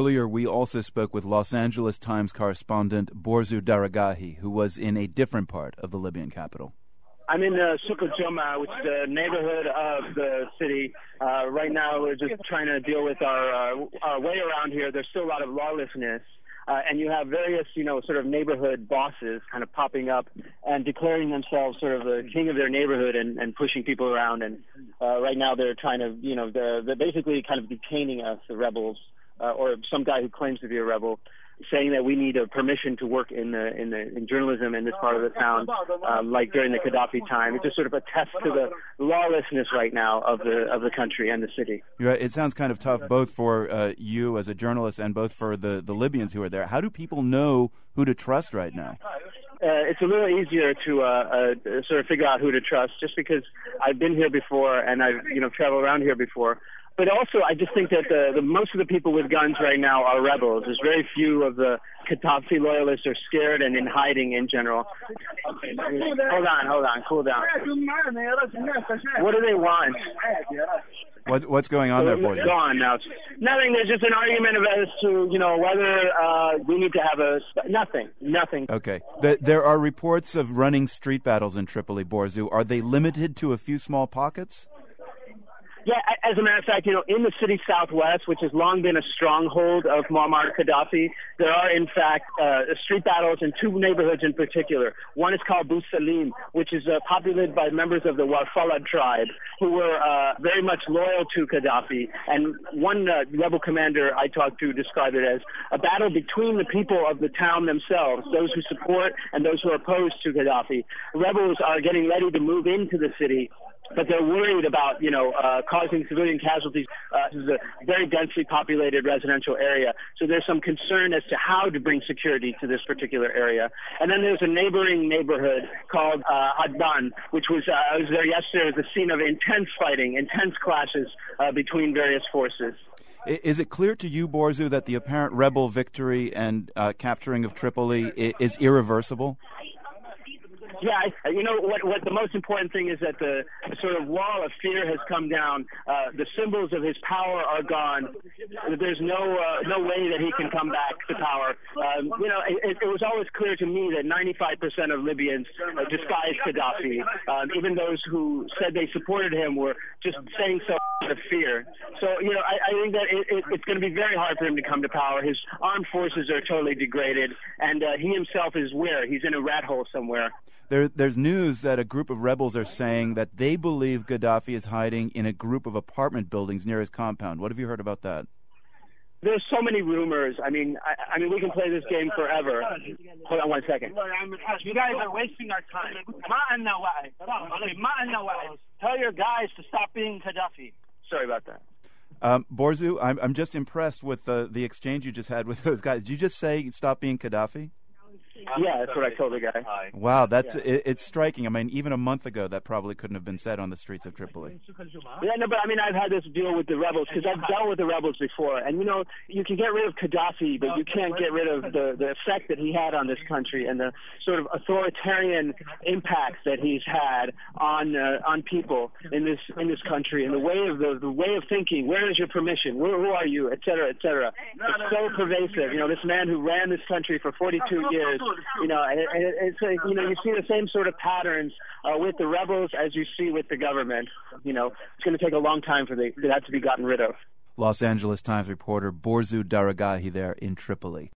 earlier we also spoke with Los Angeles Times correspondent Borzu Daragahi, who was in a different part of the Libyan capital. I'm in Souk al-Juma, which is the neighborhood of the city. Right now, we're just trying to deal with our way around here. There's still a lot of lawlessness. And you have various, sort of neighborhood bosses kind of popping up and declaring themselves sort of the king of their neighborhood and pushing people around. And right now they're trying to, they're basically kind of detaining us, the rebels, or some guy who claims to be a rebel, saying that we need a permission to work in journalism in this part of the town, like during the Gaddafi time. It's just sort of a test to the lawlessness right now of the country and the city. Right. It sounds kind of tough, both for you as a journalist and both for the Libyans who are there. How do people know who to trust right now? It's a little easier to sort of figure out who to trust, just because I've been here before and I've traveled around here before. But also, I just think that the most of the people with guns right now are rebels. There's very few of the Gaddafi loyalists are scared and in hiding in general. Hold on, cool down. What do they want? What's going on there, boys? Gone now. Nothing. There's just an argument as to whether we need to have nothing. Okay. There are reports of running street battles in Tripoli, Borzu. Are they limited to a few small pockets? Yeah, as a matter of fact, in the city southwest, which has long been a stronghold of Muammar Gaddafi, there are, in fact, street battles in two neighborhoods in particular. One is called Bou Salim, which is populated by members of the Warfala tribe, who were very much loyal to Gaddafi. And one rebel commander I talked to described it as a battle between the people of the town themselves, those who support and those who are opposed to Gaddafi. Rebels are getting ready to move into the city, but they're worried about, causing civilian casualties. This is a very densely populated residential area, so there's some concern as to how to bring security to this particular area. And then there's a neighboring neighborhood called Adban, which was, I was there yesterday, was the scene of intense fighting, intense clashes between various forces. Is it clear to you, Borzu, that the apparent rebel victory and capturing of Tripoli is irreversible? Yeah, what the most important thing is that the sort of wall of fear has come down. The symbols of his power are gone. There's no way that he can come back to power. It was always clear to me that 95% of Libyans despised Gaddafi. Even those who said they supported him were just saying so out of fear. So, I think that it's going to be very hard for him to come to power. His armed forces are totally degraded, and he himself is where? He's in a rat hole somewhere. There's news that a group of rebels are saying that they believe Gaddafi is hiding in a group of apartment buildings near his compound. What have you heard about that? There's so many rumors. I mean, we can play this game forever. Hold on 1 second. You guys are wasting our time. Tell your guys to stop being Gaddafi. Sorry about that. Borzu, I'm just impressed with the exchange you just had with those guys. Did you just say stop being Gaddafi? Yeah, that's what I told the guy. Wow, it's striking. I mean, even a month ago, that probably couldn't have been said on the streets of Tripoli. Yeah, no, but I've had this deal with the rebels because I've dealt with the rebels before, and you can get rid of Gaddafi, but you can't get rid of the effect that he had on this country and the sort of authoritarian impacts that he's had on people in this country and the way of thinking. Where is your permission? Who are you? Et cetera, et cetera. It's so pervasive. This man who ran this country for 42 years. It's you see the same sort of patterns with the rebels as you see with the government. It's going to take a long time for that to be gotten rid of. Los Angeles Times reporter Borzu Daragahi there in Tripoli.